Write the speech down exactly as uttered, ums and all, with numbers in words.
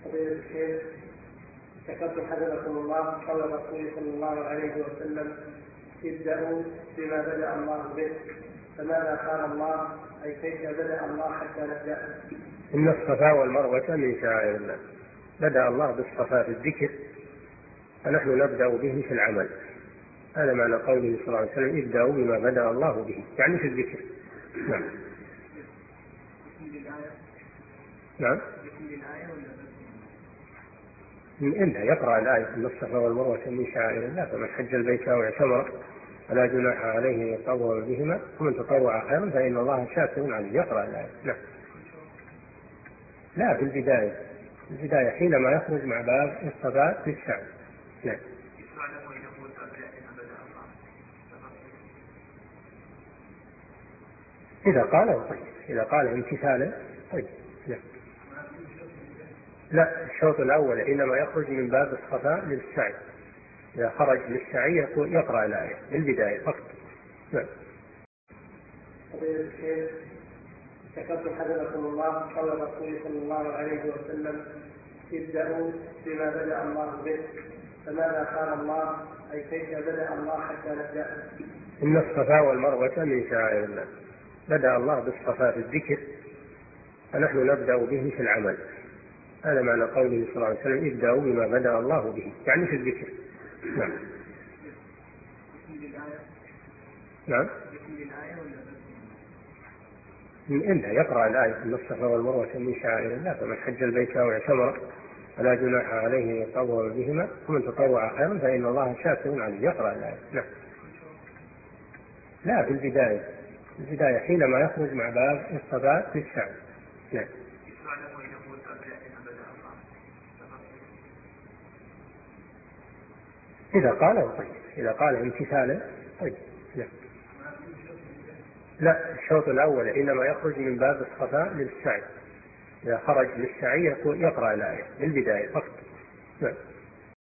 فضيلة الشيخ، ذكرتم حفظكم الله قول الرسول صلى الله عليه وسلم: ابدأوا بما بدأ الله به، فماذا قال الله؟ أي كيف بدأ الله حتى نبدأ؟ إن الصفا والمروة من شعائر الله. بدأ الله بالصفا في الذكر، فنحن نبدأ به في العمل. هذا معنى قوله صلى الله عليه وسلم: ابدأوا بما بدأ الله به، يعني في الذكر. نعم. نعم. إلا يقرأ الآية: إن الصفا والمروة من شعائر الله، فمن حج البيت أو اعتمر فلا جناح عليه أن يطوع بهما ومن تطوع خيرا فإن الله شاكر عليم. يقرأ الآية. نعم. لا، في البداية، في البداية حينما يخرج مع باب الصفا للسعي. نعم. إذا قاله طيب، إذا قال امتثالا طيب. نعم. لا، الشوط الأول حينما يخرج من باب الصفا للسعي، إذا خرج للسعي يقول يقرأ الآية بالبداية فقط. نعم. ذكرتم حفظكم الله قول الرسول صلى الله عليه وسلم: ابدأوا بما بدأ الله به، فماذا قال الله؟ أي كيف بدأ الله حتى نبدأ؟ إن الصفا والمروة من شعائر الله. بدأ الله بالصفا في الذكر، فنحن نبدأ به في العمل. هذا معنى قوله صلى الله عليه وسلم: ابدأوا بما بدأ الله به، يعني في الذكر. نعم. نعم. إلا يقرأ الآية: إن الصفا والمروة من شعائر الله، فمن حج البيت أو اعتمر فلا جناح عليه أن يطوع بهما ومن تطوع خيرا فإن الله شاكر عليم. يقرأ الآية. نعم. لا، في البداية، في البداية حينما يخرج مع باب الصفا للسعي. نعم. إذا قاله طيب، إذا قال امتثالا طيب. نعم. لا، الشوط الأول حينما يخرج من باب الصفا للسعي، إذا خرج للسعي يقول يقرأ الآية بالبداية فقط. نعم.